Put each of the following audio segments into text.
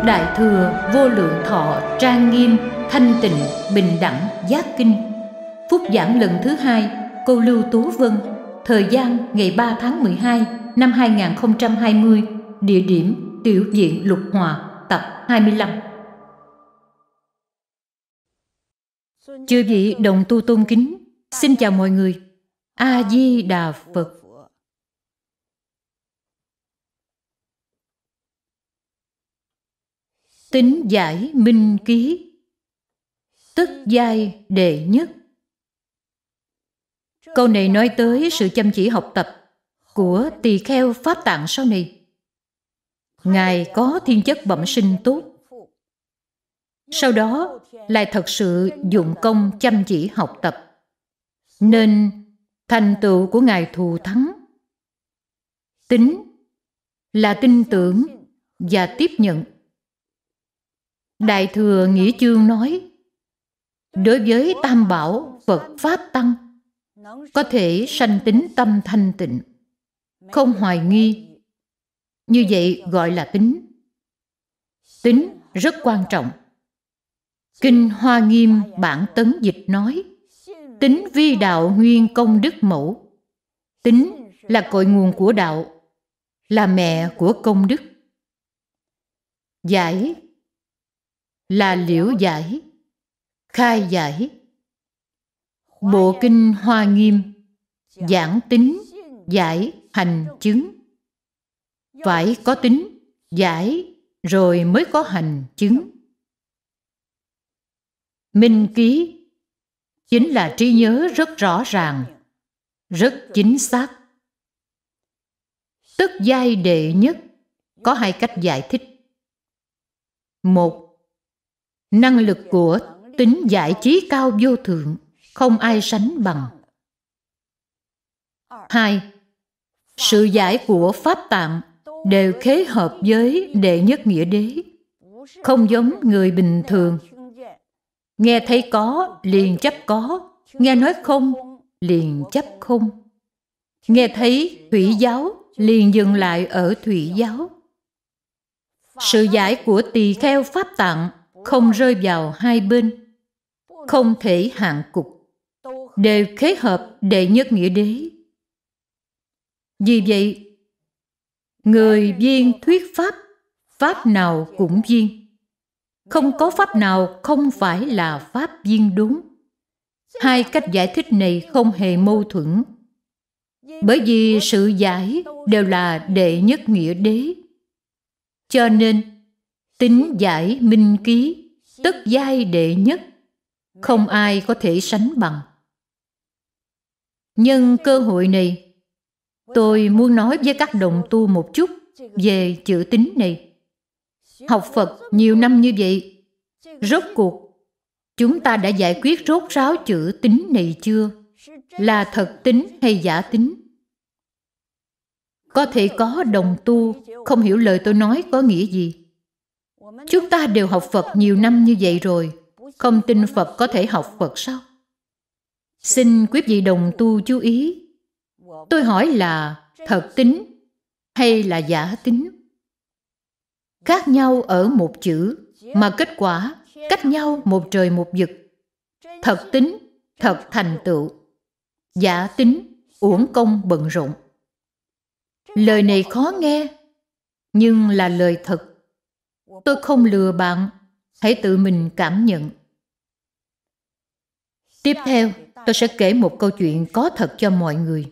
Đại thừa vô lượng thọ trang nghiêm thanh tịnh bình đẳng giác kinh. Phúc giảng lần thứ 2, cô Lưu Tú Vân. Thời gian ngày 3 tháng 12 năm 2020. Địa điểm Tiểu viện Lục Hòa, tập 25. Chư vị đồng tu tôn kính, xin chào mọi người. A Di Đà Phật. Tính giải minh ký, tức giai đệ nhất. Câu này nói tới sự chăm chỉ học tập của tỳ kheo Pháp Tạng sau này. Ngài có thiên chất bẩm sinh tốt, sau đó lại thật sự dụng công chăm chỉ học tập, nên thành tựu của Ngài thù thắng. Tính là tin tưởng và tiếp nhận. Đại Thừa Nghĩa Chương nói, đối với Tam Bảo Phật Pháp Tăng có thể sanh tính tâm thanh tịnh, không hoài nghi, như vậy gọi là tính. Tính rất quan trọng. Kinh Hoa Nghiêm bản Tấn Dịch nói, tính vi đạo nguyên công đức mẫu. Tính là cội nguồn của đạo, là mẹ của công đức. Giải là liễu giải, khai giải. Bộ kinh Hoa Nghiêm giảng tính, giải, hành, chứng. Phải có tính, giải rồi mới có hành, chứng. Minh ký chính là trí nhớ rất rõ ràng, rất chính xác. Tức giai đệ nhất có hai cách giải thích. Một, năng lực của tính giải trí cao vô thượng, không ai sánh bằng. Hai, sự giải của Pháp Tạng đều khế hợp với đệ nhất nghĩa đế, không giống người bình thường. Nghe thấy có liền chấp có, nghe nói không liền chấp không. Nghe thấy thủy giáo liền dừng lại ở thủy giáo. Sự giải của tỳ kheo Pháp Tạng không rơi vào hai bên, không thể hạn cục, đều khế hợp đệ nhất nghĩa đế. Vì vậy, người viên thuyết pháp, pháp nào cũng viên. Không có pháp nào không phải là pháp viên đúng. Hai cách giải thích này không hề mâu thuẫn, bởi vì sự giải đều là đệ nhất nghĩa đế. Cho nên, tính giải minh ký, tức giai đệ nhất, không ai có thể sánh bằng. Nhân cơ hội này, tôi muốn nói với các đồng tu một chút về chữ tính này. Học Phật nhiều năm như vậy, rốt cuộc chúng ta đã giải quyết rốt ráo chữ tính này chưa? Là thật tính hay giả tính? Có thể có đồng tu không hiểu lời tôi nói có nghĩa gì. Chúng ta đều học Phật nhiều năm như vậy rồi, không tin Phật có thể học Phật sao? Xin quý vị đồng tu chú ý. Tôi hỏi là thật tính hay là giả tính? Khác nhau ở một chữ mà kết quả cách nhau một trời một vực. Thật tính, thật thành tựu. Giả tính, uổng công bận rộn. Lời này khó nghe, nhưng là lời thật. Tôi không lừa bạn, hãy tự mình cảm nhận. Tiếp theo, tôi sẽ kể một câu chuyện có thật cho mọi người.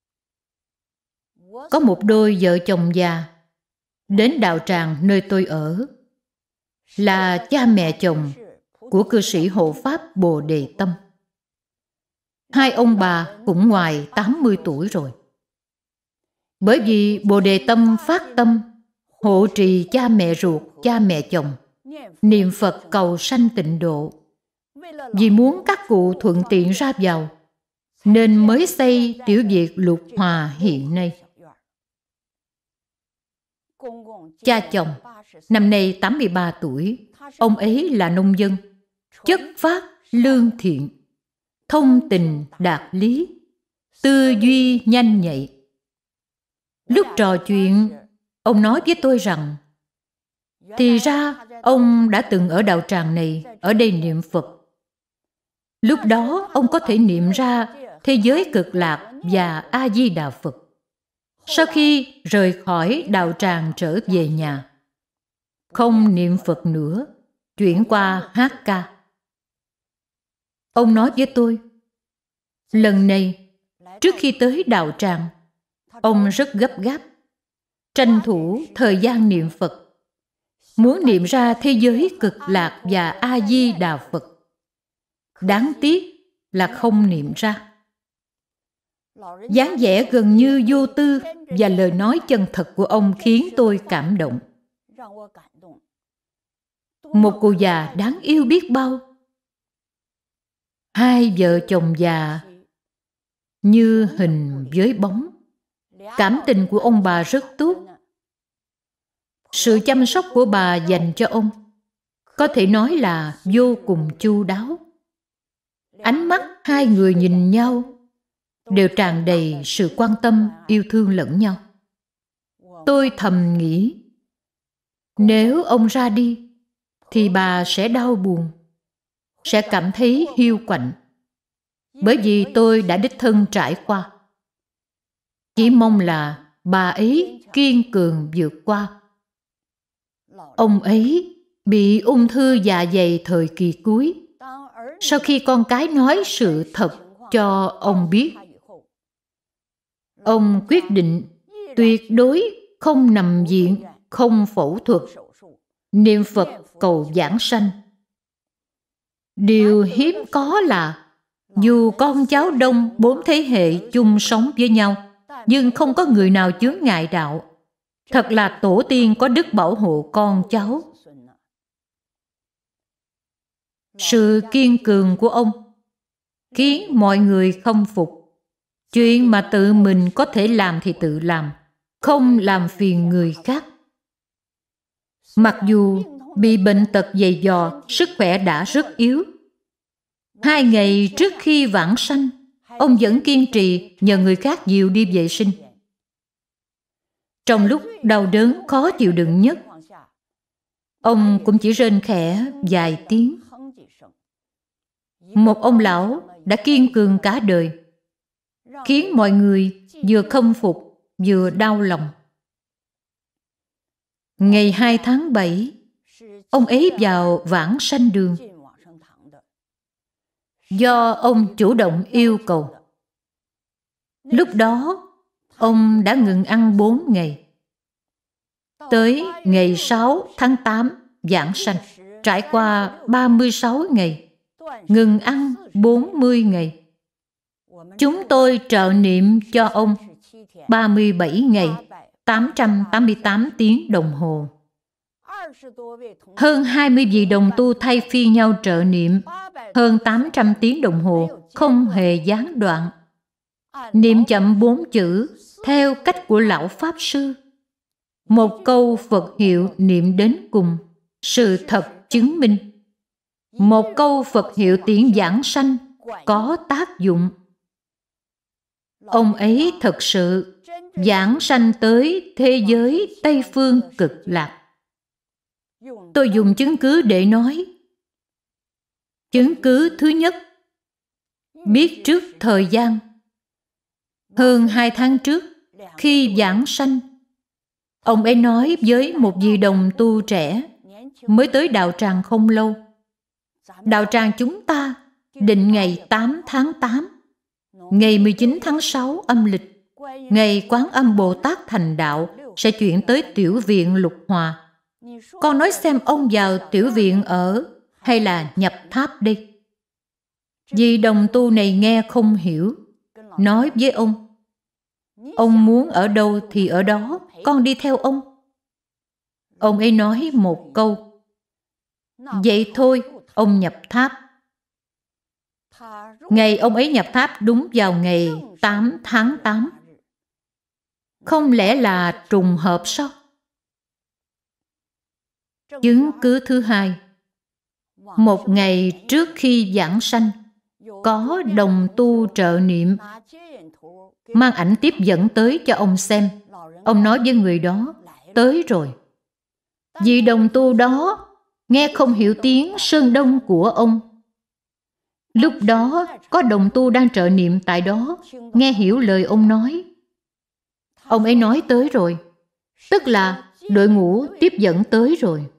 Có một đôi vợ chồng già đến đạo tràng nơi tôi ở, là cha mẹ chồng của cư sĩ hộ pháp Bồ Đề Tâm. Hai ông bà cũng ngoài 80 tuổi rồi. Bởi vì Bồ Đề Tâm phát tâm hộ trì cha mẹ ruột, cha mẹ chồng, niệm Phật cầu sanh tịnh độ. Vì muốn các cụ thuận tiện ra vào, nên mới xây tiểu viện Lục Hòa hiện nay. Cha chồng, năm nay 83 tuổi, ông ấy là nông dân, chất phác, lương thiện, thông tình đạt lý, tư duy nhanh nhạy. Lúc trò chuyện, ông nói với tôi rằng Thì ra ông đã từng ở đạo tràng này, ở đây niệm Phật. Lúc đó ông có thể niệm ra thế giới cực lạc và A-di-đà Phật. Sau khi rời khỏi đạo tràng trở về nhà, không niệm Phật nữa, chuyển qua hát ca. Ông nói với tôi, lần này, trước khi tới đạo tràng, ông rất gấp gáp, tranh thủ thời gian niệm Phật, muốn niệm ra thế giới cực lạc và A-di-đà Phật. Đáng tiếc là không niệm ra. Dáng vẻ gần như vô tư và lời nói chân thật của ông khiến tôi cảm động. Một cụ già đáng yêu biết bao. Hai vợ chồng già như hình với bóng. Cảm tình của ông bà rất tốt. Sự chăm sóc của bà dành cho ông có thể nói là vô cùng chu đáo. Ánh mắt hai người nhìn nhau đều tràn đầy sự quan tâm, yêu thương lẫn nhau. Tôi thầm nghĩ, nếu ông ra đi, thì bà sẽ đau buồn, sẽ cảm thấy hiu quạnh. Bởi vì tôi đã đích thân trải qua. Chỉ mong là bà ấy kiên cường vượt qua. Ông ấy bị ung thư dạ dày thời kỳ cuối. Sau khi con cái nói sự thật cho ông biết, ông quyết định tuyệt đối không nằm viện, không phẫu thuật, niệm Phật cầu giảng sanh. Điều hiếm có là dù con cháu đông 4 thế hệ chung sống với nhau, nhưng không có người nào chướng ngại đạo. Thật là tổ tiên có đức bảo hộ con cháu. Sự kiên cường của ông khiến mọi người khâm phục. Chuyện mà tự mình có thể làm thì tự làm, không làm phiền người khác. Mặc dù bị bệnh tật dày dò, sức khỏe đã rất yếu. 2 ngày trước khi vãng sanh, ông vẫn kiên trì nhờ người khác dìu đi vệ sinh. Trong lúc đau đớn khó chịu đựng nhất, ông cũng chỉ rên khẽ vài tiếng. Một ông lão đã kiên cường cả đời, khiến mọi người vừa khâm phục vừa đau lòng. Ngày 2 tháng 7, ông ấy vào vãng sanh đường. Do ông chủ động yêu cầu. Lúc đó, ông đã ngừng ăn 4 ngày. Tới ngày 6 tháng 8 vãng sanh, trải qua 36 ngày, ngừng ăn 40 ngày. Chúng tôi trợ niệm cho ông 37 ngày, 888 tiếng đồng hồ. Hơn 20 vị đồng tu thay phiên nhau trợ niệm, hơn 800 tiếng đồng hồ, không hề gián đoạn. Niệm chậm 4 chữ, theo cách của lão Pháp Sư. Một câu Phật hiệu niệm đến cùng, sự thật chứng minh. Một câu Phật hiệu tiễn giảng sanh có tác dụng. Ông ấy thật sự giảng sanh tới thế giới Tây Phương cực lạc. Tôi dùng chứng cứ để nói. Chứng cứ thứ nhất, biết trước thời gian. Hơn 2 tháng trước, khi giảng sanh, ông ấy nói với một vị đồng tu trẻ mới tới đạo tràng không lâu. Đạo tràng chúng ta định ngày 8 tháng 8, ngày 19 tháng 6 âm lịch, ngày Quán Âm Bồ Tát thành đạo sẽ chuyển tới tiểu viện Lục Hòa. Con nói xem ông vào tiểu viện ở hay là nhập tháp đi. Vì đồng tu này nghe không hiểu, nói với ông muốn ở đâu thì ở đó, con đi theo ông. Ông ấy nói một câu, vậy thôi, ông nhập tháp. Ngày ông ấy nhập tháp đúng vào ngày 8 tháng 8. Không lẽ là trùng hợp sao? Chứng cứ thứ hai, một ngày trước khi giảng sanh, có đồng tu trợ niệm mang ảnh tiếp dẫn tới cho ông xem. Ông nói với người đó, tới rồi. Vị đồng tu đó nghe không hiểu tiếng Sơn Đông của ông. Lúc đó có đồng tu đang trợ niệm tại đó, nghe hiểu lời ông nói. Ông ấy nói tới rồi, tức là đội ngũ tiếp dẫn tới rồi.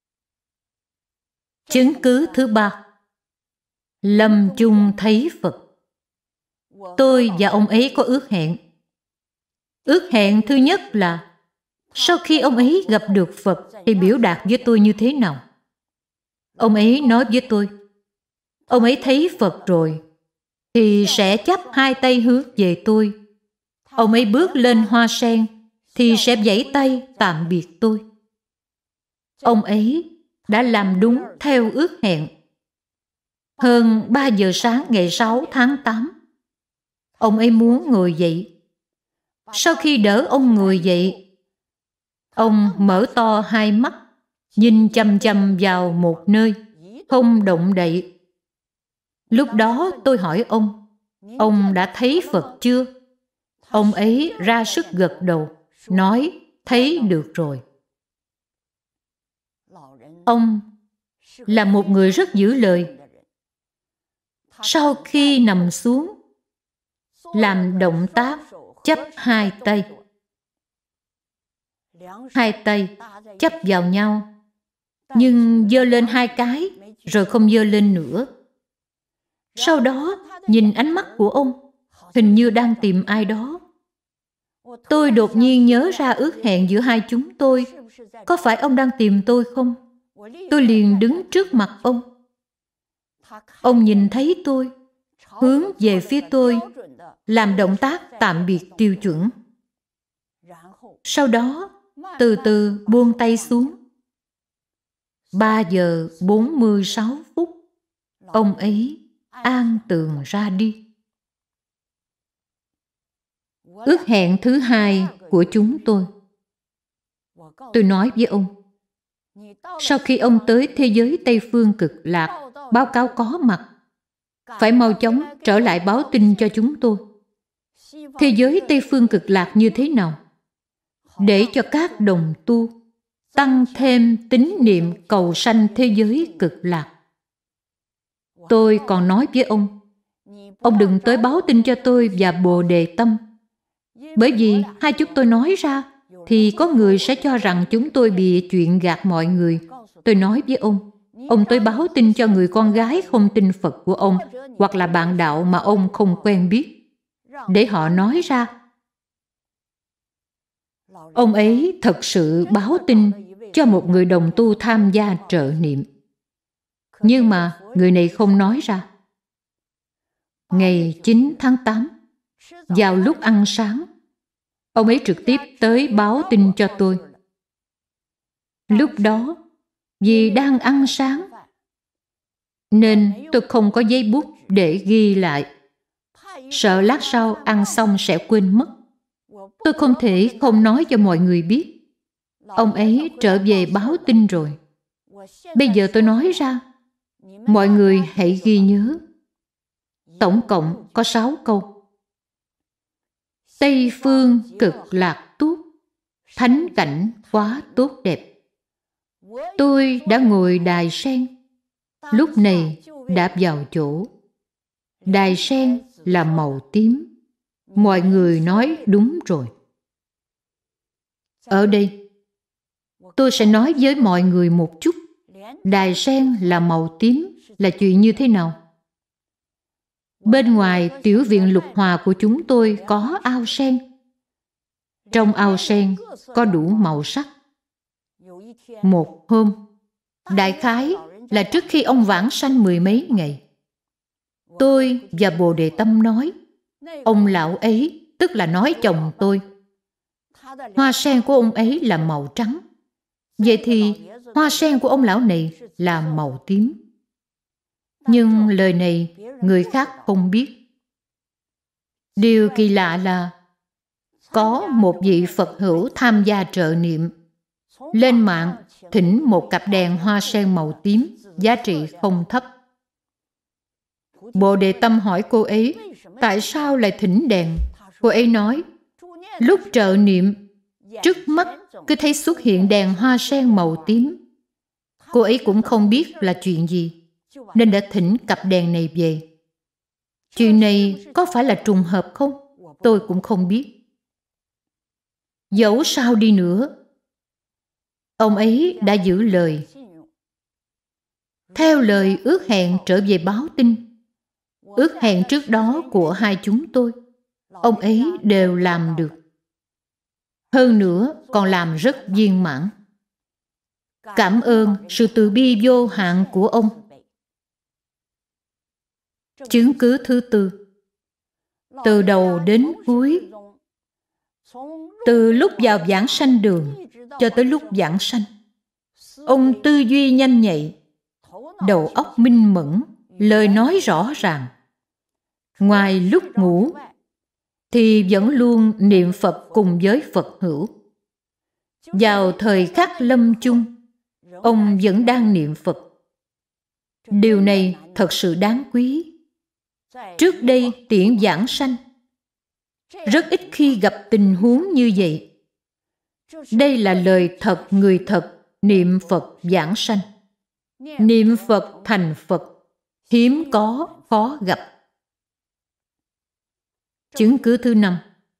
Chứng cứ thứ ba, lâm chung thấy Phật. Tôi và ông ấy có ước hẹn. Ước hẹn thứ nhất là sau khi ông ấy gặp được Phật thì biểu đạt với tôi như thế nào. Ông ấy nói với tôi, ông ấy thấy Phật rồi thì sẽ chắp hai tay hướng về tôi. Ông ấy bước lên hoa sen thì sẽ vẫy tay tạm biệt tôi. Ông ấy đã làm đúng theo ước hẹn. Hơn 3 giờ sáng ngày 6 tháng 8, ông ấy muốn ngồi dậy. Sau khi đỡ ông ngồi dậy, ông mở to hai mắt, nhìn chằm chằm vào một nơi, không động đậy. Lúc đó tôi hỏi ông đã thấy Phật chưa? Ông ấy ra sức gật đầu, nói thấy được rồi. Ông là một người rất giữ lời. Sau khi nằm xuống, làm động tác chắp hai tay. Hai tay chắp vào nhau, nhưng giơ lên hai cái, rồi không giơ lên nữa. Sau đó, nhìn ánh mắt của ông, hình như đang tìm ai đó. Tôi đột nhiên nhớ ra ước hẹn giữa hai chúng tôi. Có phải ông đang tìm tôi không? Tôi liền đứng trước mặt ông. Ông nhìn thấy tôi, hướng về phía tôi, làm động tác tạm biệt tiêu chuẩn. Sau đó, từ từ buông tay xuống. 3 giờ 46 phút, ông ấy an tường ra đi. Ước hẹn thứ hai của chúng tôi. Tôi nói với ông, sau khi ông tới thế giới Tây Phương Cực Lạc, báo cáo có mặt, phải mau chóng trở lại báo tin cho chúng tôi. Thế giới Tây Phương Cực Lạc như thế nào? Để cho các đồng tu tăng thêm tín niệm cầu sanh thế giới Cực Lạc. Tôi còn nói với ông đừng tới báo tin cho tôi và Bồ Đề Tâm. Bởi vì hai chúng tôi nói ra, thì có người sẽ cho rằng chúng tôi bịa chuyện gạt mọi người. Tôi nói với ông tới báo tin cho người con gái không tin Phật của ông, hoặc là bạn đạo mà ông không quen biết, để họ nói ra. Ông ấy thật sự báo tin cho một người đồng tu tham gia trợ niệm. Nhưng mà người này không nói ra. Ngày 9 tháng 8, vào lúc ăn sáng, ông ấy trực tiếp tới báo tin cho tôi. Lúc đó, vì đang ăn sáng, nên tôi không có giấy bút để ghi lại. Sợ lát sau ăn xong sẽ quên mất. Tôi không thể không nói cho mọi người biết. Ông ấy trở về báo tin rồi. Bây giờ tôi nói ra, mọi người hãy ghi nhớ. Tổng cộng có 6 câu. Tây phương cực lạc tốt, thánh cảnh quá tốt đẹp. Tôi đã ngồi đài sen, lúc này đã vào chỗ. Đài sen là màu tím. Mọi người nói đúng rồi. Ở đây, tôi sẽ nói với mọi người một chút. Đài sen là màu tím là chuyện như thế nào? Bên ngoài tiểu viện Lục Hòa của chúng tôi có ao sen. Trong ao sen có đủ màu sắc. Một hôm, đại khái là trước khi ông vãng sanh 10 mấy ngày, tôi và Bồ Đề Tâm nói, ông lão ấy, tức là nói chồng tôi, hoa sen của ông ấy là màu trắng. Vậy thì hoa sen của ông lão này là màu tím. Nhưng lời này người khác không biết. Điều kỳ lạ là có một vị Phật hữu tham gia trợ niệm, lên mạng thỉnh một cặp đèn hoa sen màu tím, giá trị không thấp. Bồ Đề Tâm hỏi cô ấy, tại sao lại thỉnh đèn? Cô ấy nói, lúc trợ niệm, Trước mắt cứ thấy xuất hiện đèn hoa sen màu tím. Cô ấy cũng không biết là chuyện gì, nên đã thỉnh cặp đèn này về. Chuyện này có phải là trùng hợp không? Tôi cũng không biết. Dẫu sao đi nữa, ông ấy đã giữ lời. Theo lời ước hẹn trở về báo tin, ước hẹn trước đó của hai chúng tôi, ông ấy đều làm được. Hơn nữa còn làm rất viên mãn. Cảm ơn sự từ bi vô hạn của ông. Chứng cứ thứ tư. Từ đầu đến cuối, từ lúc vào giảng sanh đường cho tới lúc giảng sanh, ông tư duy nhanh nhạy, đầu óc minh mẫn, lời nói rõ ràng. Ngoài lúc ngủ thì vẫn luôn niệm Phật cùng với Phật hữu. Vào thời khắc lâm chung, ông vẫn đang niệm Phật. Điều này thật sự đáng quý. Trước đây tiễn giảng sanh, rất ít khi gặp tình huống như vậy. Đây là lời thật người thật, niệm Phật giảng sanh. Niệm Phật thành Phật, hiếm có, khó gặp. Chứng cứ thứ 5.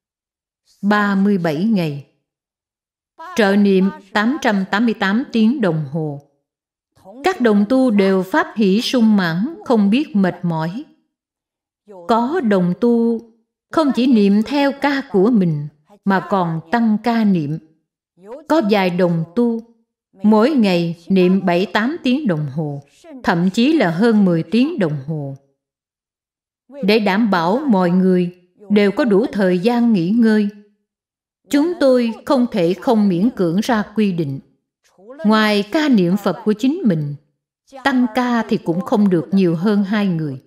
37 ngày. Trợ niệm 888 tiếng đồng hồ. Các đồng tu đều pháp hỷ sung mãn, không biết mệt mỏi. Có đồng tu không chỉ niệm theo ca của mình, mà còn tăng ca niệm. Có vài đồng tu mỗi ngày niệm 7-8 tiếng đồng hồ, thậm chí là hơn 10 tiếng đồng hồ. Để đảm bảo mọi người đều có đủ thời gian nghỉ ngơi, chúng tôi không thể không miễn cưỡng ra quy định. Ngoài ca niệm Phật của chính mình, tăng ca thì cũng không được nhiều hơn 2 người.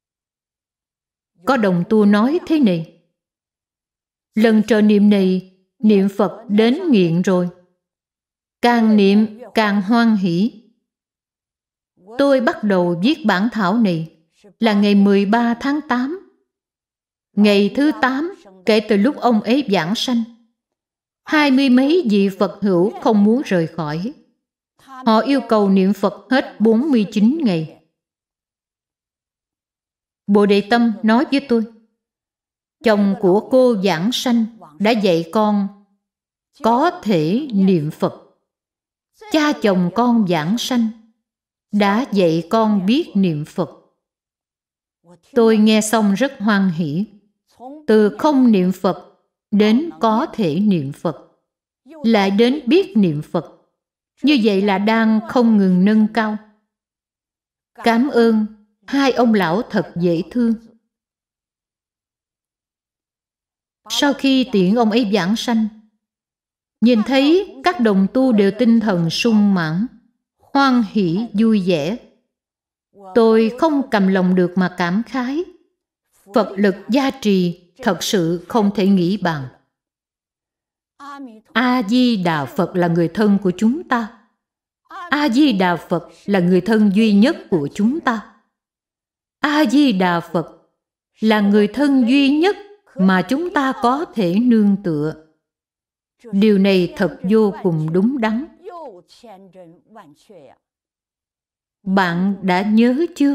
Có đồng tu nói thế này: lần trợ niệm này, niệm Phật đến nghiện rồi. Càng niệm càng hoan hỷ. Tôi bắt đầu viết bản thảo này là ngày 13 tháng 8. Ngày thứ 8 kể từ lúc ông ấy giảng sanh. 20 mấy vị Phật hữu không muốn rời khỏi. Họ yêu cầu niệm Phật hết 49 ngày. Bồ Đề Tâm nói với tôi: chồng của cô giảng sanh đã dạy con có thể niệm Phật. Cha chồng con giảng sanh đã dạy con biết niệm Phật. Tôi nghe xong rất hoan hỷ. Từ không niệm Phật đến có thể niệm Phật, lại đến biết niệm Phật. Như vậy là đang không ngừng nâng cao. Cảm ơn hai ông lão thật dễ thương. Sau khi tiễn ông ấy giảng sanh, nhìn thấy các đồng tu đều tinh thần sung mãn, hoan hỷ vui vẻ, tôi không cầm lòng được mà cảm khái. Phật lực gia trì thật sự không thể nghĩ bàn. A-di-đà Phật là người thân của chúng ta. A-di-đà Phật là người thân duy nhất của chúng ta. A-di-đà Phật là người thân duy nhất mà chúng ta có thể nương tựa. Điều này thật vô cùng đúng đắn. Bạn đã nhớ chưa?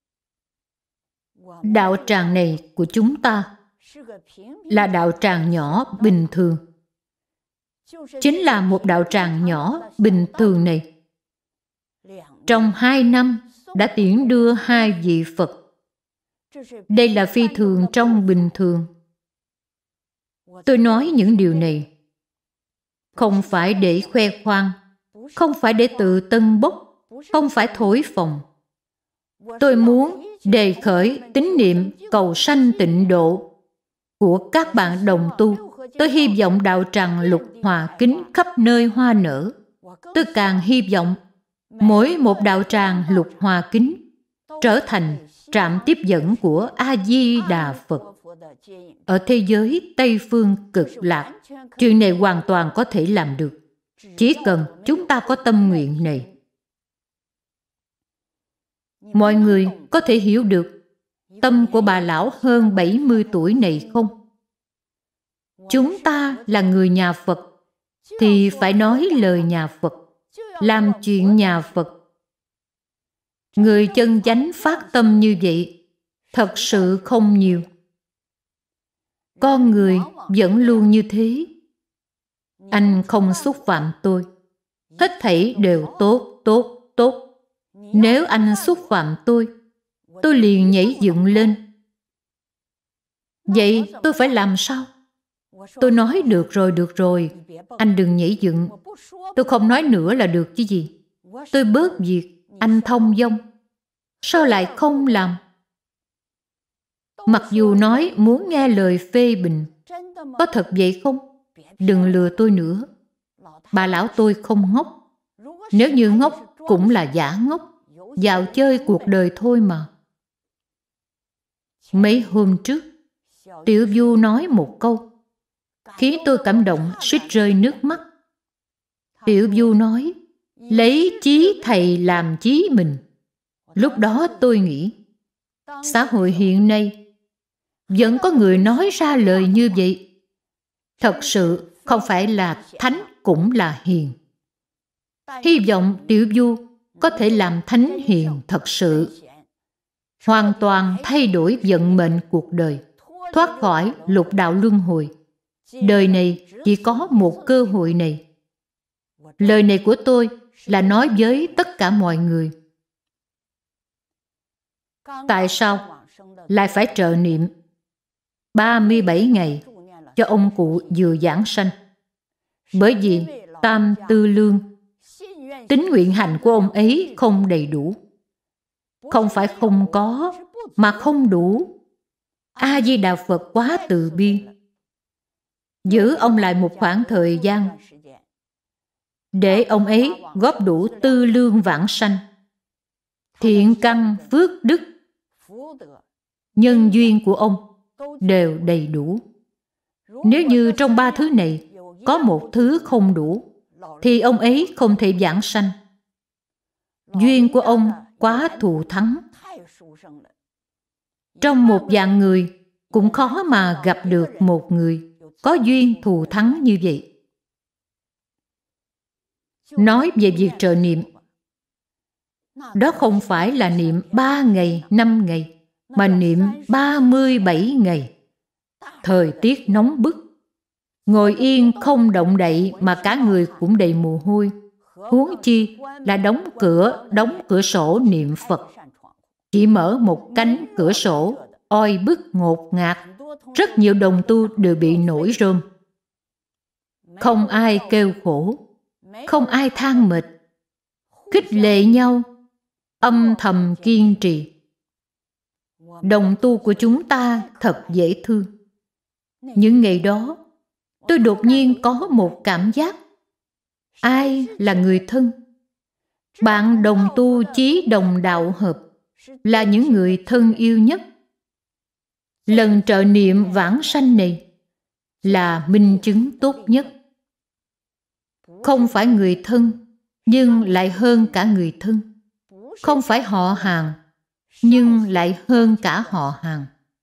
Đạo tràng này của chúng ta là đạo tràng nhỏ bình thường. Chính là một đạo tràng nhỏ bình thường này, trong 2 năm đã tiễn đưa 2 vị Phật. Đây là phi thường trong bình thường. Tôi nói những điều này không phải để khoe khoang, không phải để tự tân bốc, không phải thổi phồng. Tôi muốn đề khởi tín niệm cầu sanh tịnh độ của các bạn đồng tu. Tôi hy vọng đạo tràng Lục Hòa Kính khắp nơi hoa nở. Tôi càng hy vọng mỗi một đạo tràng Lục Hòa Kính trở thành trạm tiếp dẫn của A-di-đà Phật ở thế giới Tây Phương Cực Lạc. Chuyện này hoàn toàn có thể làm được, chỉ cần chúng ta có tâm nguyện này. Mọi người có thể hiểu được tâm của bà lão hơn 70 tuổi này không? Chúng ta là người nhà Phật, thì phải nói lời nhà Phật, làm chuyện nhà Phật. Người chân chánh phát tâm như vậy thật sự không nhiều. Con người vẫn luôn như thế. Anh không xúc phạm tôi. Hết thảy đều tốt, tốt, tốt. Nếu anh xúc phạm tôi liền nhảy dựng lên. Vậy tôi phải làm sao? Tôi nói được rồi, anh đừng nhảy dựng. Tôi không nói nữa là được chứ gì. Tôi bớt việc, anh thông dong. Sao lại không làm? Mặc dù nói muốn nghe lời phê bình. Có thật vậy không? Đừng lừa tôi nữa. Bà lão tôi không ngốc. Nếu như ngốc cũng là giả ngốc, dạo chơi cuộc đời thôi mà. Mấy hôm trước, Tiểu Du nói một câu khiến tôi cảm động suýt rơi nước mắt. Tiểu Du nói, lấy chí thầy làm chí mình. Lúc đó tôi nghĩ, xã hội hiện nay vẫn có người nói ra lời như vậy. Thật sự không phải là thánh cũng là hiền. Hy vọng Tiểu Du có thể làm thánh hiền thật sự, hoàn toàn thay đổi vận mệnh cuộc đời, thoát khỏi lục đạo luân hồi. Đời này chỉ có một cơ hội này. Lời này của tôi là nói với tất cả mọi người. Tại sao lại phải trợ niệm 37 ngày cho ông cụ vừa giảng sanh? Bởi vì Tam Tư Lương, tín nguyện hành của ông ấy không đầy đủ. Không phải không có, mà không đủ. A-di-đà Phật quá từ bi, giữ ông lại một khoảng thời gian để ông ấy góp đủ tư lương vãng sanh. Thiện căn, phước đức, nhân duyên của ông đều đầy đủ. Nếu như trong ba thứ này có một thứ không đủ, thì ông ấy không thể vãng sanh. Duyên của ông quá thù thắng. Trong một vạn người cũng khó mà gặp được một người có duyên thù thắng như vậy. Nói về việc trợ niệm, đó không phải là niệm 3 ngày, 5 ngày, mà niệm 37 ngày. Thời tiết nóng bức, ngồi yên không động đậy mà cả người cũng đầy mồ hôi. Huống chi là đóng cửa sổ niệm Phật. Chỉ mở một cánh cửa sổ, oi bức ngột ngạt, rất nhiều đồng tu đều bị nổi rơm. Không ai kêu khổ, không ai than mệt, khích lệ nhau, âm thầm kiên trì. Đồng tu của chúng ta thật dễ thương. Những ngày đó, tôi đột nhiên có một cảm giác. Ai là người thân? Bạn đồng tu chí đồng đạo hợp là những người thân yêu nhất. Lần trợ niệm vãng sanh này là minh chứng tốt nhất. Không phải người thân, nhưng lại hơn cả người thân. Không phải họ hàng, nhưng lại hơn cả họ hàng.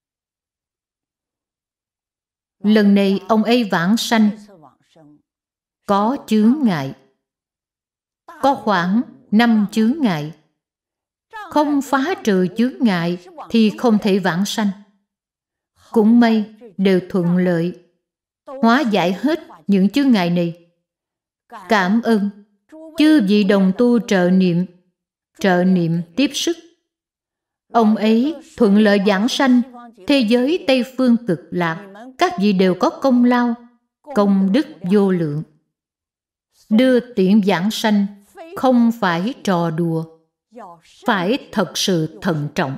Lần này ông ấy vãng sanh có chướng ngại. Có khoảng 5 chướng ngại. Không phá trừ chướng ngại thì không thể vãng sanh. Cũng may đều thuận lợi, hóa giải hết những chướng ngại này. Cảm ơn chư vị đồng tu trợ niệm tiếp sức. Ông ấy thuận lợi vãng sanh thế giới Tây Phương Cực Lạc. Các vị đều có công lao, công đức vô lượng. Đưa tiễn vãng sanh không phải trò đùa, phải thật sự thận trọng.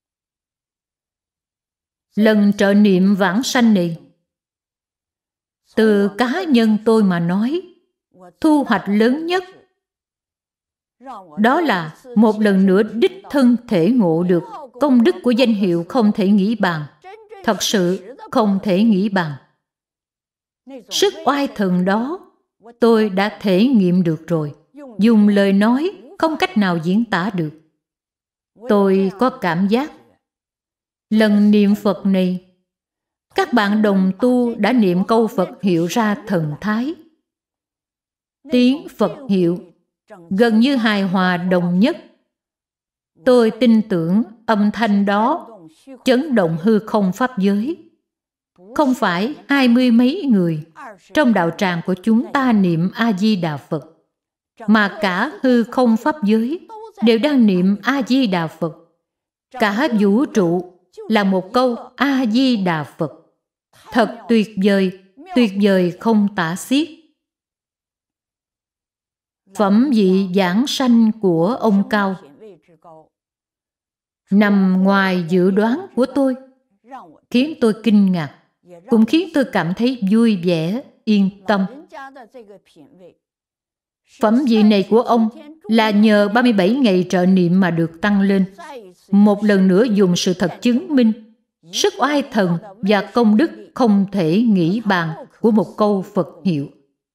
Lần trợ niệm vãng sanh này, từ cá nhân tôi mà nói, thu hoạch lớn nhất đó là một lần nữa đích thân thể ngộ được công đức của danh hiệu không thể nghĩ bàn. Thật sự không thể nghĩ bàn. Sức oai thần đó tôi đã thể nghiệm được rồi. Dùng lời nói không cách nào diễn tả được. Tôi có cảm giác lần niệm Phật này, các bạn đồng tu đã niệm câu Phật hiệu ra thần thái. tiếng Phật hiệu gần như hài hòa đồng nhất. Tôi tin tưởng âm thanh đó chấn động hư không pháp giới. Không phải 20 mấy người trong đạo tràng của chúng ta niệm A-di-đà Phật, mà cả hư không pháp giới đều đang niệm A-di-đà Phật. Cả vũ trụ là một câu A-di-đà Phật. Thật tuyệt vời không tả xiết. Phẩm vị giảng sanh của ông Cao nằm ngoài dự đoán của tôi, khiến tôi kinh ngạc, cũng khiến tôi cảm thấy vui vẻ, yên tâm. Phẩm vị này của ông là nhờ 37 ngày trợ niệm mà được tăng lên. Một lần nữa dùng sự thật chứng minh sức oai thần và công đức không thể nghĩ bàn của một câu Phật hiệu.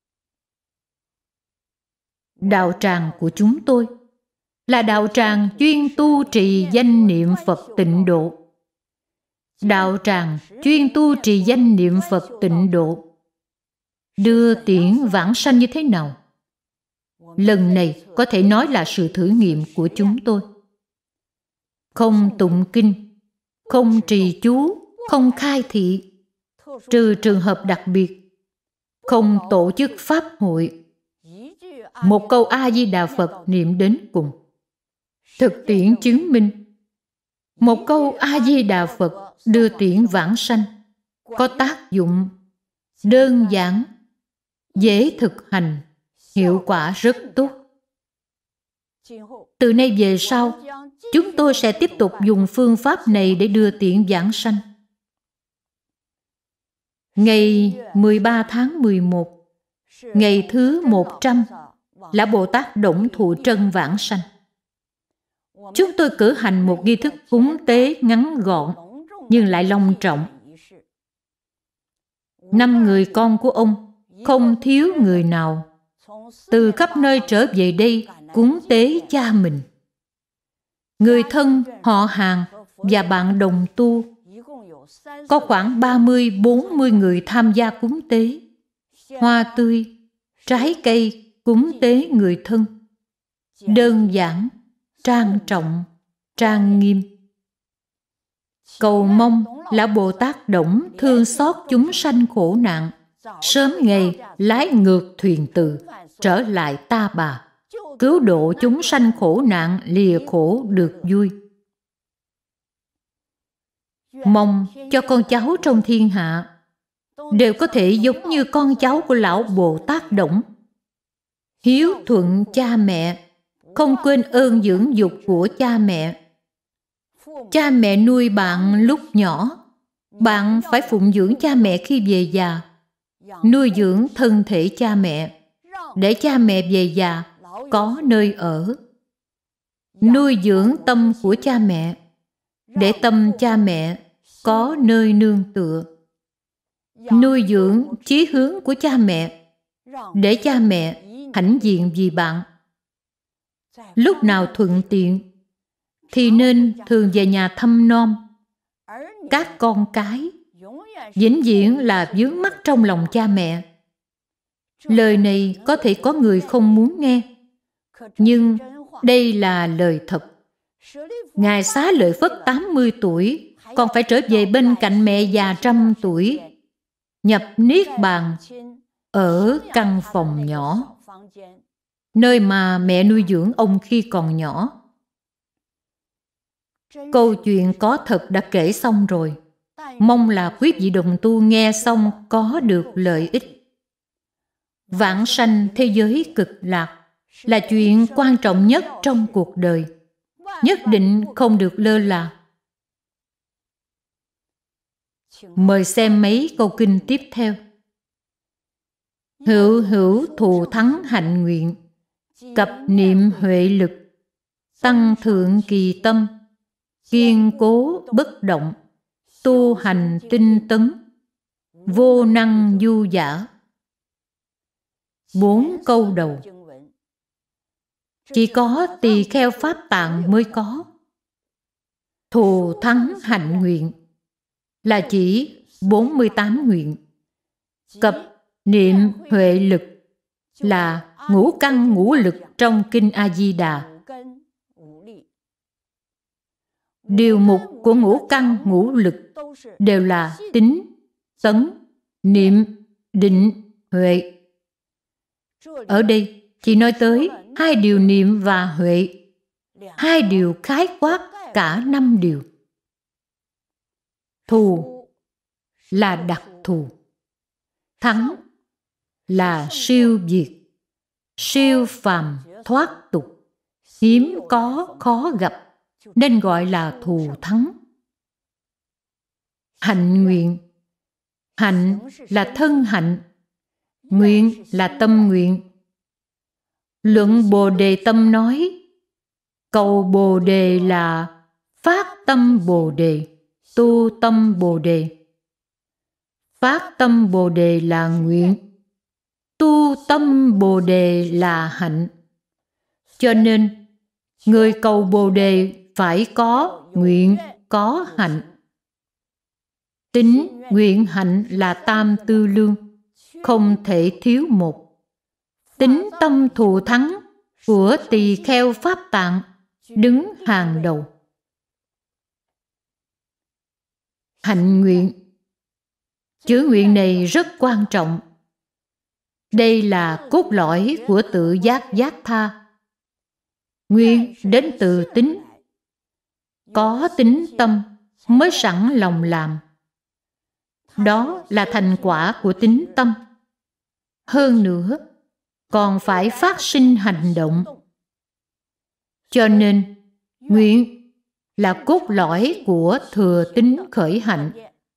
Đạo tràng của chúng tôi là đạo tràng chuyên tu trì danh niệm Phật tịnh độ. Đạo tràng chuyên tu trì danh niệm Phật tịnh độ đưa tiễn vãng sanh như thế nào? Lần này có thể nói là sự thử nghiệm của chúng tôi. Không tụng kinh, không trì chú, không khai thị, trừ trường hợp đặc biệt, không tổ chức pháp hội. Một câu A-di-đà Phật niệm đến cùng. Thực tiễn chứng minh, một câu A-di-đà Phật đưa tiễn vãng sanh có tác dụng đơn giản, dễ thực hành, hiệu quả rất tốt. Từ nay về sau, chúng tôi sẽ tiếp tục dùng phương pháp này để đưa tiễn vãng sanh. Ngày 13 tháng 11, ngày thứ 100 là Bồ Tát Đổng Thụ Trân vãng sanh. Chúng tôi cử hành một nghi thức cúng tế ngắn gọn nhưng lại long trọng. 5 người con của ông, không thiếu người nào, từ khắp nơi trở về đây cúng tế cha mình. Người thân, họ hàng và bạn đồng tu có khoảng 30-40 người tham gia cúng tế. Hoa tươi, trái cây cúng tế người thân. Đơn giản, trang trọng, trang nghiêm. Cầu mong là Bồ Tát Đổng thương xót chúng sanh khổ nạn, sớm ngày lái ngược thuyền từ trở lại Ta Bà, cứu độ chúng sanh khổ nạn lìa khổ được vui. Mong cho con cháu trong thiên hạ đều có thể giống như con cháu của lão Bồ Tát Đổng, hiếu thuận cha mẹ, không quên ơn dưỡng dục của cha mẹ. Cha mẹ nuôi bạn lúc nhỏ, bạn phải phụng dưỡng cha mẹ khi về già, nuôi dưỡng thân thể cha mẹ, để cha mẹ về già có nơi ở. Nuôi dưỡng tâm của cha mẹ, để tâm cha mẹ có nơi nương tựa. Nuôi dưỡng chí hướng của cha mẹ, để cha mẹ hãnh diện vì bạn. Lúc nào thuận tiện thì nên thường về nhà thăm nom. Các con cái vĩnh viễn là vướng mắc trong lòng cha mẹ. Lời này có thể có người không muốn nghe, nhưng đây là lời thật. Ngài Xá Lợi Phất 80 tuổi còn phải trở về bên cạnh mẹ già 100 tuổi, nhập niết bàn ở căn phòng nhỏ, nơi mà mẹ nuôi dưỡng ông khi còn nhỏ. Câu chuyện có thật đã kể xong rồi. Mong là quý vị đồng tu nghe xong có được lợi ích. Vãng sanh thế giới cực lạc là chuyện quan trọng nhất trong cuộc đời, nhất định không được lơ là. Mời xem mấy câu kinh tiếp theo. Hữu hữu thù thắng hạnh nguyện, cập niệm huệ lực, tăng thượng kỳ tâm, kiên cố bất động, tu hành tinh tấn, vô năng du giả. 4 câu đầu chỉ có tỳ kheo Pháp Tạng mới có. Thù thắng hạnh nguyện là chỉ 48 nguyện. Cập niệm huệ lực là ngũ căn ngũ lực trong Kinh A-di-đà. Điều mục của ngũ căn ngũ lực đều là tín, tấn, niệm, định, huệ. Ở đây chỉ nói tới 2 điều niệm và huệ, 2 điều khái quát cả 5 điều. Thù là đặc thù, thắng là siêu diệt, siêu phàm thoát tục, hiếm có khó gặp, nên gọi là thù thắng. Hạnh nguyện, hạnh là thân hạnh, nguyện là tâm nguyện. Luận Bồ Đề Tâm nói, cầu Bồ Đề là phát tâm Bồ Đề, tu tâm Bồ Đề. Phát tâm Bồ Đề là nguyện, tu tâm Bồ Đề là hạnh. Cho nên, người cầu Bồ Đề phải có nguyện, có hạnh. Tín, nguyện, hạnh là tam tư lương, không thể thiếu một. Tín tâm thù thắng của tỳ kheo Pháp Tạng đứng hàng đầu. Hạnh nguyện. Chữ nguyện này rất quan trọng. Đây là cốt lõi của tự giác giác tha. Nguyện đến từ tín. Có tín tâm mới sẵn lòng làm. Đó là thành quả của tín tâm. Hơn nữa, còn phải phát sinh hành động. Cho nên, nguyện là cốt lõi của thừa tín khởi hạnh.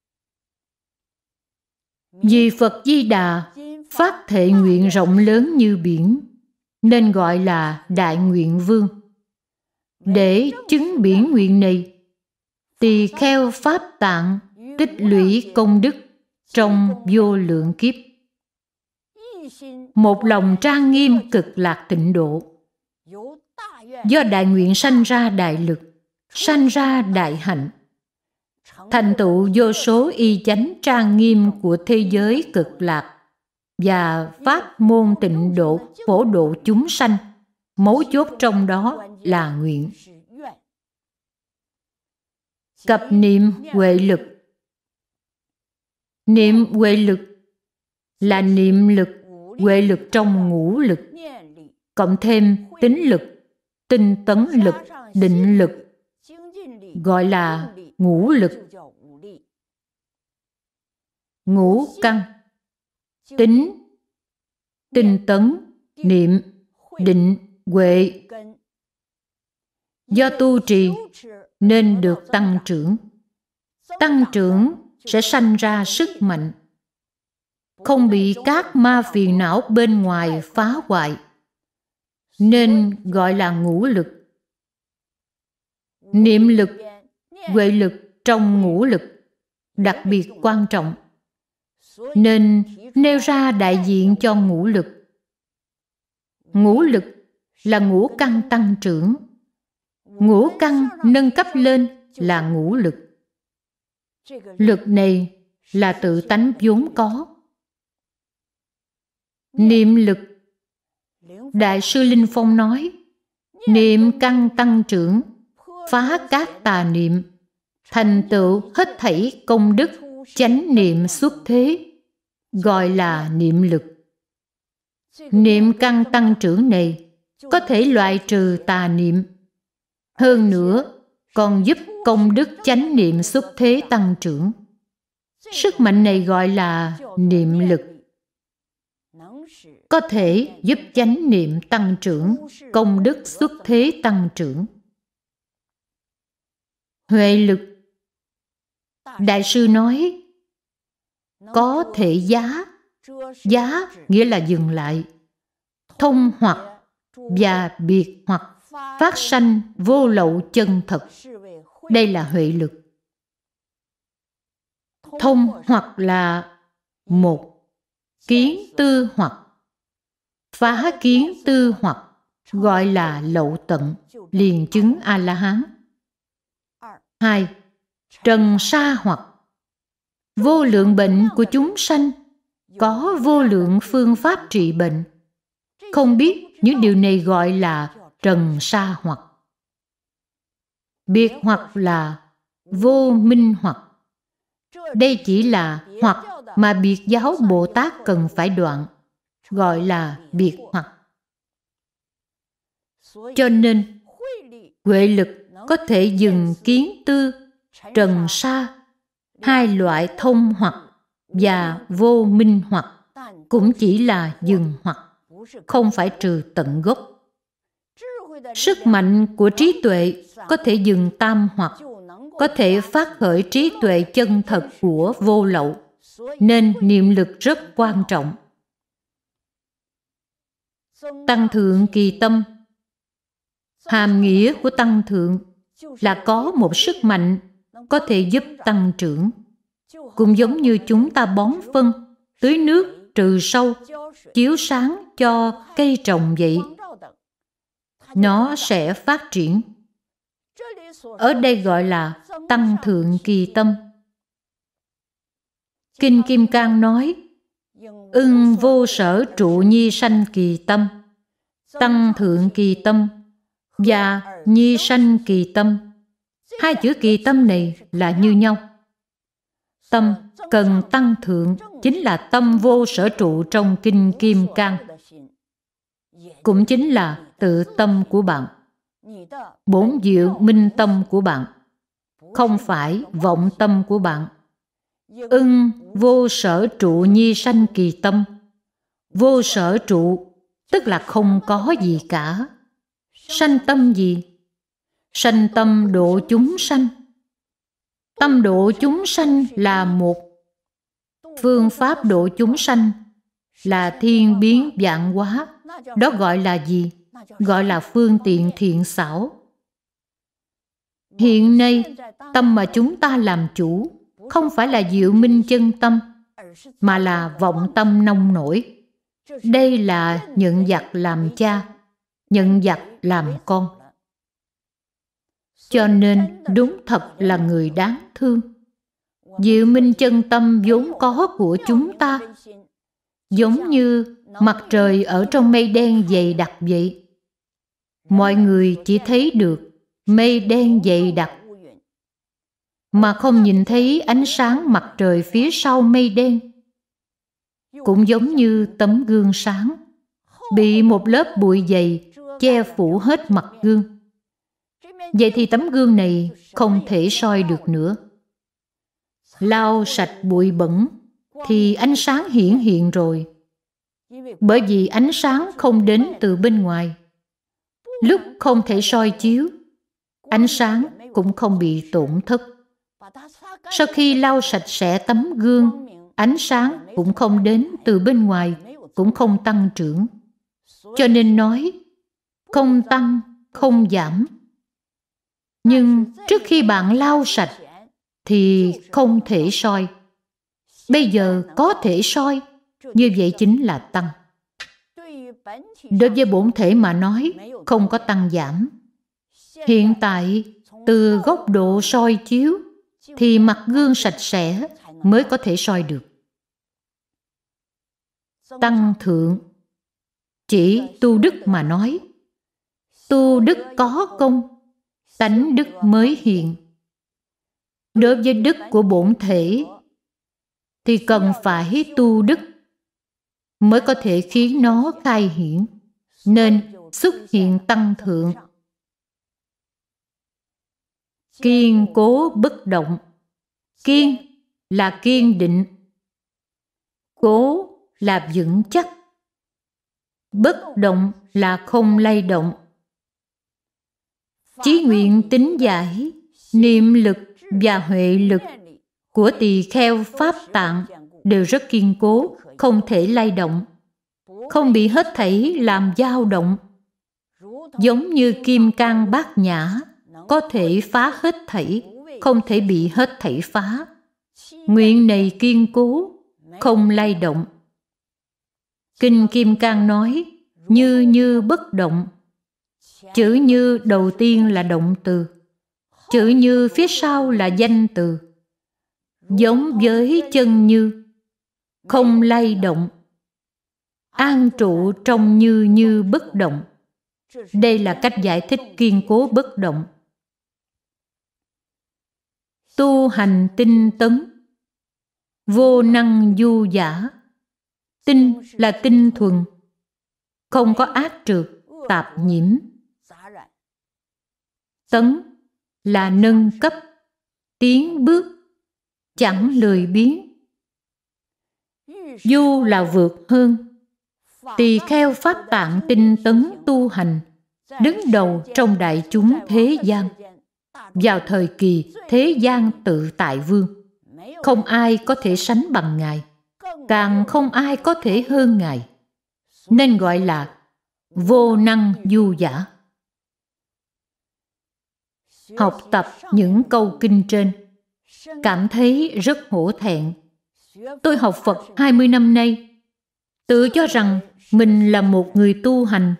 Vì Phật Di Đà phát thệ nguyện rộng lớn như biển, nên gọi là Đại Nguyện Vương. Để chứng biển nguyện này, tỳ kheo Pháp Tạng tích lũy công đức trong vô lượng kiếp. Một lòng trang nghiêm cực lạc tịnh độ. Do đại nguyện sanh ra đại lực, sanh ra đại hạnh, thành tựu vô số y chánh trang nghiêm của thế giới cực lạc và pháp môn tịnh độ phổ độ chúng sanh. Mấu chốt trong đó là nguyện. Cập niệm huệ lực. Niệm huệ lực là niệm lực, huệ lực trong ngũ lực, cộng thêm tín lực, tinh tấn lực, định lực, gọi là ngũ lực. Ngũ căn: tín, tinh tấn, niệm, định, huệ. Do tu trì nên được tăng trưởng. Tăng trưởng sẽ sanh ra sức mạnh, không bị các ma phiền não bên ngoài phá hoại, nên gọi là ngũ lực. Niệm lực, huệ lực trong ngũ lực đặc biệt quan trọng, nên nêu ra đại diện cho ngũ lực. Ngũ lực là ngũ căn tăng trưởng, ngũ căn nâng cấp lên là ngũ lực. Lực này là tự tánh vốn có. Niệm lực. Đại sư Linh Phong nói, niệm căn tăng trưởng, phá các tà niệm, thành tựu hết thảy công đức, chánh niệm xuất thế, gọi là niệm lực. Niệm căn tăng trưởng này có thể loại trừ tà niệm, hơn nữa còn giúp công đức chánh niệm xuất thế tăng trưởng. Sức mạnh này gọi là niệm lực, có thể giúp chánh niệm tăng trưởng, công đức xuất thế tăng trưởng. Huệ lực. Đại sư nói, có thể giá. Giá nghĩa là dừng lại, thông hoặc và biệt hoặc, phát sanh vô lậu chân thật. Đây là huệ lực. Thông hoặc là một, kiến tư hoặc, phá kiến tư hoặc, gọi là lậu tận, liền chứng A-la-hán. 2. Trần sa hoặc, vô lượng bệnh của chúng sanh, có vô lượng phương pháp trị bệnh. Không biết những điều này gọi là trần sa hoặc. Biệt hoặc là vô minh hoặc. Đây chỉ là hoặc mà biệt giáo Bồ Tát cần phải đoạn, gọi là biệt hoặc. Cho nên, huệ lực có thể dừng kiến tư, trần sa, hai loại thông hoặc và vô minh hoặc, cũng chỉ là dừng hoặc, không phải trừ tận gốc. Sức mạnh của trí tuệ có thể dừng tam hoặc, có thể phát khởi trí tuệ chân thật của vô lậu, nên niệm lực rất quan trọng. Tăng thượng kỳ tâm. Hàm nghĩa của tăng thượng là có một sức mạnh có thể giúp tăng trưởng. Cũng giống như chúng ta bón phân, tưới nước, trừ sâu, chiếu sáng cho cây trồng vậy. Nó sẽ phát triển. Ở đây gọi là tăng thượng kỳ tâm. Kinh Kim Cang nói, ưng vô sở trụ nhi sanh kỳ tâm, tăng thượng kỳ tâm và nhi sanh kỳ tâm. Hai chữ kỳ tâm này là như nhau. Tâm cần tăng thượng chính là tâm vô sở trụ trong Kinh Kim Cang, cũng chính là tự tâm của bạn, bổn diệu minh tâm của bạn, không phải vọng tâm của bạn. Ưng vô sở trụ nhi sanh kỳ tâm. Vô sở trụ tức là không có gì cả. Sanh tâm gì? Sanh tâm độ chúng sanh. Tâm độ chúng sanh là một. Phương pháp độ chúng sanh là thiên biến vạn hóa. Đó gọi là gì? Gọi là phương tiện thiện xảo. Hiện nay, tâm mà chúng ta làm chủ không phải là diệu minh chân tâm, mà là vọng tâm nông nổi. Đây là nhận giặc làm cha, nhận giặc làm con. Cho nên đúng thật là người đáng thương. Diệu minh chân tâm vốn có của chúng ta, giống như mặt trời ở trong mây đen dày đặc vậy. Mọi người chỉ thấy được mây đen dày đặc, mà không nhìn thấy ánh sáng mặt trời phía sau mây đen. Cũng giống như tấm gương sáng, bị một lớp bụi dày che phủ hết mặt gương. Vậy thì tấm gương này không thể soi được nữa. Lau sạch bụi bẩn thì ánh sáng hiển hiện rồi. Bởi vì ánh sáng không đến từ bên ngoài. Lúc không thể soi chiếu, ánh sáng cũng không bị tổn thất. Sau khi lau sạch sẽ tấm gương, ánh sáng cũng không đến từ bên ngoài, cũng không tăng trưởng. Cho nên nói, không tăng, không giảm. Nhưng trước khi bạn lau sạch, thì không thể soi. Bây giờ có thể soi, như vậy chính là tăng. Đối với bổn thể mà nói, không có tăng giảm. Hiện tại, từ góc độ soi chiếu, thì mặt gương sạch sẽ mới có thể soi được. Tăng thượng chỉ tu đức mà nói. Tu đức có công, tánh đức mới hiện. Đối với đức của bổn thể thì cần phải tu đức mới có thể khiến nó khai hiển, nên xuất hiện tăng thượng. Kiên cố bất động. Kiên là kiên định, cố là vững chắc, bất động là không lay động. Chí nguyện tín giải, niệm lực và huệ lực của tỳ kheo Pháp Tạng đều rất kiên cố, không thể lay động, không bị hết thảy làm dao động. Giống như kim cang bát nhã, có thể phá hết thảy, không thể bị hết thảy phá. Nguyện này kiên cố, không lay động. Kinh Kim Cang nói, như bất động. Chữ như đầu tiên là động từ, chữ như phía sau là danh từ. Giống với chân như, không lay động. an trụ trong như bất động. Đây là cách giải thích kiên cố bất động. Tu hành tinh tấn, vô năng du giả. Tinh là tinh thuần, không có ác trượt, tạp nhiễm. Tấn là nâng cấp, tiến bước, chẳng lười biếng. Du là vượt hơn. Tỳ kheo Pháp Tạng tinh tấn tu hành, đứng đầu trong đại chúng thế gian. Vào thời kỳ thế gian tự tại vương, không ai có thể sánh bằng Ngài, càng không ai có thể hơn Ngài, nên gọi là vô năng du giả. Học tập những câu kinh trên, cảm thấy rất hổ thẹn. Tôi học Phật 20 năm nay, tự cho rằng mình là một người tu hành.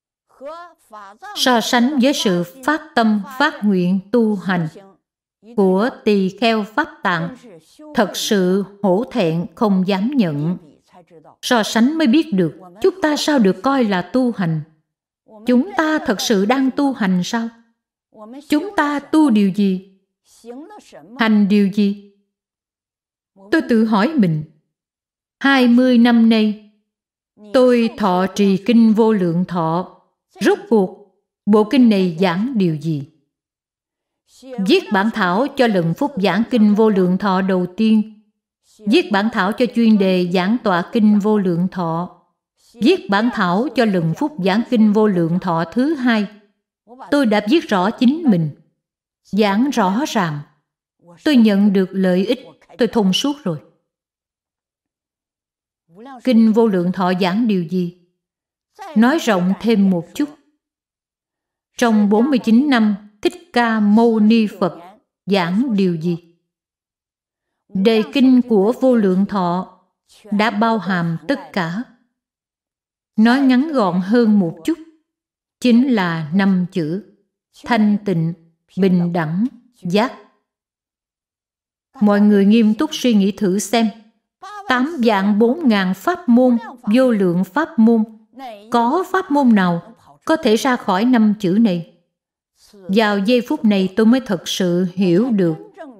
So sánh với sự phát tâm phát nguyện tu hành của tỳ kheo Pháp Tạng, thật sự hổ thẹn không dám nhận. So sánh mới biết được chúng ta sao được coi là tu hành. Chúng ta thật sự đang tu hành sao? Chúng ta tu điều gì? Hành điều gì? Tôi tự hỏi mình. 20 năm nay, tôi thọ trì kinh Vô Lượng Thọ. Rốt cuộc, bộ kinh này giảng điều gì? Viết bản thảo cho lần phúc giảng kinh Vô Lượng Thọ đầu tiên. Viết bản thảo cho chuyên đề giảng tọa kinh Vô Lượng Thọ. Viết bản thảo cho lần phúc giảng kinh Vô Lượng Thọ thứ hai. Tôi đã viết rõ chính mình, giảng rõ ràng. Tôi nhận được lợi ích, tôi thông suốt rồi. Kinh Vô Lượng Thọ giảng điều gì? Nói rộng thêm một chút. Trong 49 năm, Thích Ca Mâu Ni Phật giảng điều gì? Đề kinh của Vô Lượng Thọ đã bao hàm tất cả. Nói ngắn gọn hơn một chút, chính là 5 chữ: thanh tịnh, bình đẳng, giác. Mọi người nghiêm túc suy nghĩ thử xem, 8.400.000 pháp môn, vô lượng pháp môn, có pháp môn nào có thể ra khỏi 5 chữ này? Vào giây phút này tôi mới thật sự hiểu được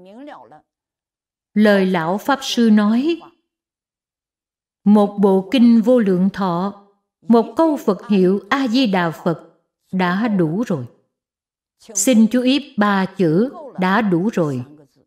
lời lão Pháp Sư nói. Một bộ kinh Vô Lượng Thọ, một câu Phật hiệu A-di-đà Phật đã đủ rồi. Xin chú ý 3 chữ đã đủ rồi.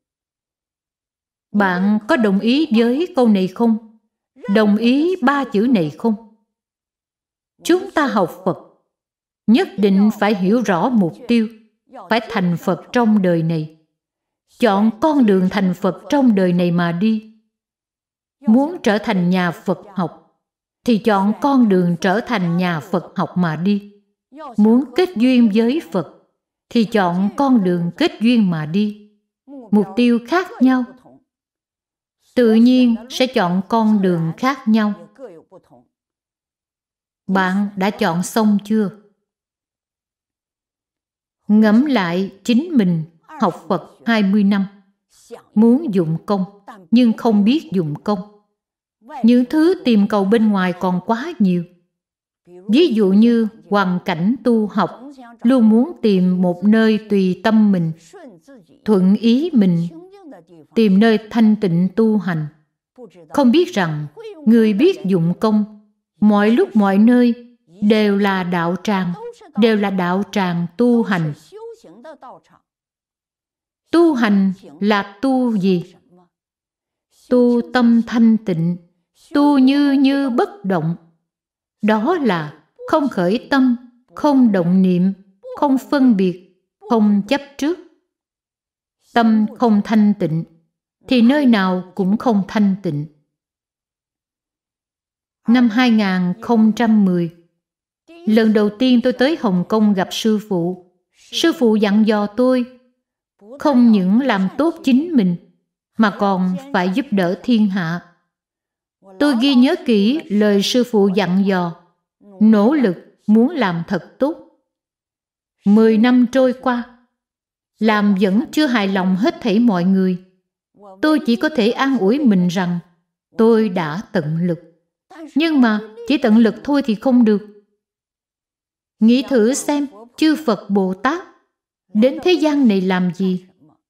Bạn có đồng ý với câu này không? Đồng ý 3 chữ này không? Chúng ta học Phật nhất định phải hiểu rõ mục tiêu, phải thành Phật trong đời này. Chọn con đường thành Phật trong đời này mà đi. Muốn trở thành nhà Phật học thì chọn con đường trở thành nhà Phật học mà đi. Muốn kết duyên với Phật thì chọn con đường kết duyên mà đi. Mục tiêu khác nhau, tự nhiên sẽ chọn con đường khác nhau. Bạn đã chọn xong chưa? Ngẫm lại chính mình học Phật 20 năm, muốn dụng công nhưng không biết dụng công. Những thứ tìm cầu bên ngoài còn quá nhiều. Ví dụ như hoàn cảnh tu học, luôn muốn tìm một nơi tùy tâm mình, thuận ý mình, tìm nơi thanh tịnh tu hành. Không biết rằng người biết dụng công, mọi lúc mọi nơi đều là đạo tràng, đều là đạo tràng tu hành. Tu hành là tu gì? Tu tâm thanh tịnh, tu như bất động. Đó là không khởi tâm, không động niệm, không phân biệt, không chấp trước. Tâm không thanh tịnh thì nơi nào cũng không thanh tịnh. Năm 2010, lần đầu tiên tôi tới Hồng Kông gặp sư phụ. Sư phụ dặn dò tôi không những làm tốt chính mình mà còn phải giúp đỡ thiên hạ. Tôi ghi nhớ kỹ lời sư phụ dặn dò, nỗ lực muốn làm thật tốt. 10 năm trôi qua, làm vẫn chưa hài lòng hết thảy mọi người. Tôi chỉ có thể an ủi mình rằng tôi đã tận lực. Nhưng mà chỉ tận lực thôi thì không được. Nghĩ thử xem, chư Phật Bồ Tát đến thế gian này làm gì?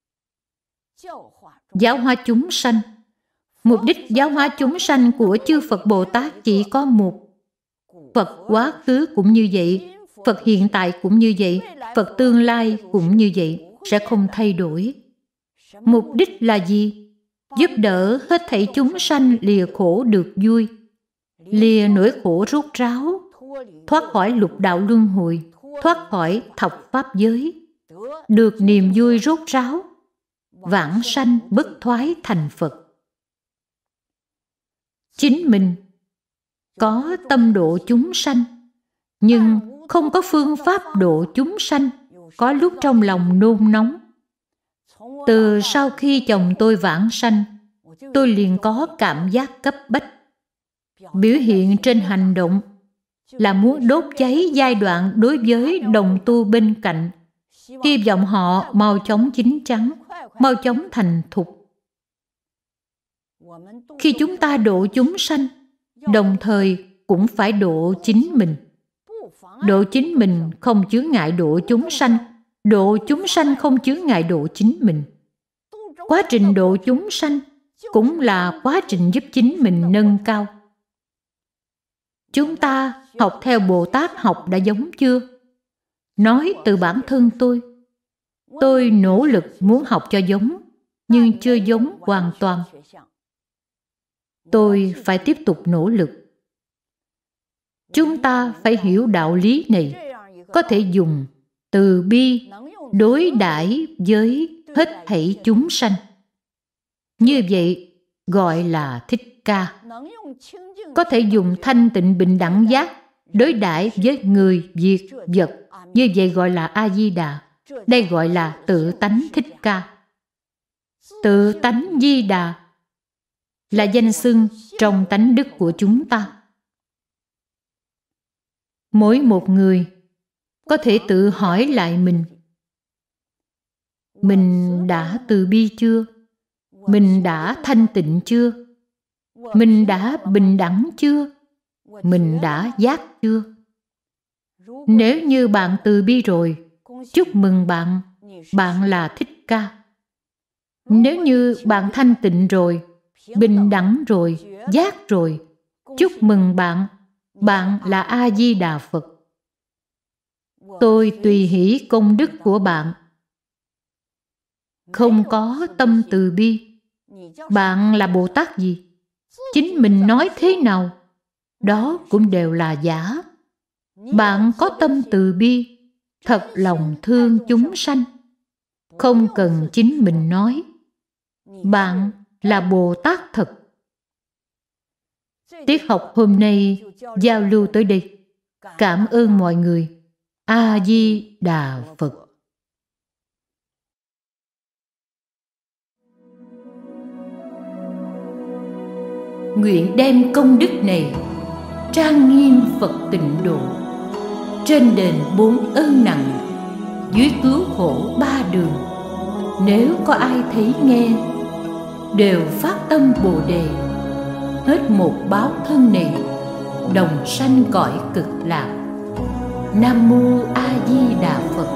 Giáo hóa chúng sanh. Mục đích giáo hóa chúng sanh của chư Phật Bồ Tát chỉ có một. Phật quá khứ cũng như vậy, Phật hiện tại cũng như vậy, Phật tương lai cũng như vậy, sẽ không thay đổi. Mục đích là gì? Giúp đỡ hết thảy chúng sanh lìa khổ được vui, lìa nỗi khổ rốt ráo, thoát khỏi lục đạo luân hồi, thoát khỏi thập pháp giới, được niềm vui rốt ráo, vãng sanh bất thoái thành Phật. Chính mình có tâm độ chúng sanh, nhưng không có phương pháp độ chúng sanh, có lúc trong lòng nôn nóng. Từ sau khi chồng tôi vãng sanh, tôi liền có cảm giác cấp bách. Biểu hiện trên hành động là muốn đốt cháy giai đoạn đối với đồng tu bên cạnh, hy vọng họ mau chóng chín chắn, mau chóng thành thục. Khi chúng ta độ chúng sanh, đồng thời cũng phải độ chính mình. Độ chính mình không chướng ngại độ chúng sanh, độ chúng sanh không chướng ngại độ chính mình. Quá trình độ chúng sanh cũng là quá trình giúp chính mình nâng cao. Chúng ta học theo Bồ Tát học đã giống chưa? Nói từ bản thân tôi nỗ lực muốn học cho giống, nhưng chưa giống hoàn toàn. Tôi phải tiếp tục nỗ lực. Chúng ta phải hiểu đạo lý này, có thể dùng từ bi đối đãi với hết thảy chúng sanh. Như vậy gọi là Thích Ca. Có thể dùng thanh tịnh bình đẳng giác đối đãi với người, việc, vật. Như vậy gọi là A Di Đà. Đây gọi là tự tánh Thích Ca. Tự tánh Di Đà là danh xưng trong tánh đức của chúng ta. Mỗi một người có thể tự hỏi lại mình đã từ bi chưa? Mình đã thanh tịnh chưa? Mình đã bình đẳng chưa? Mình đã giác chưa? Nếu như bạn từ bi rồi, chúc mừng bạn, bạn là Thích Ca. Nếu như bạn thanh tịnh rồi, bình đẳng rồi, giác rồi, chúc mừng bạn, bạn là A Di Đà Phật. Tôi tùy hỷ công đức của bạn. Không có tâm từ bi, bạn là Bồ Tát gì? Chính mình nói thế nào, đó cũng đều là giả. Bạn có tâm từ bi, thật lòng thương chúng sanh, không cần chính mình nói. Bạn là Bồ Tát thật. Tiết học hôm nay giao lưu tới đây. Cảm ơn mọi người. A Di Đà Phật. Nguyện đem công đức này trang nghiêm Phật tịnh độ, trên đền 4 ân nặng, dưới cứu khổ 3 đường. Nếu có ai thấy nghe, đều phát tâm Bồ Đề, hết một báo thân này, đồng sanh cõi cực lạc. Nam Mô A Di Đà Phật.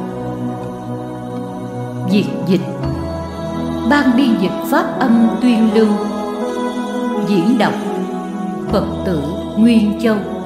Việt dịch. Ban biên dịch pháp âm Tuyên Lưu. Diễn đọc Phật tử Nguyên Châu.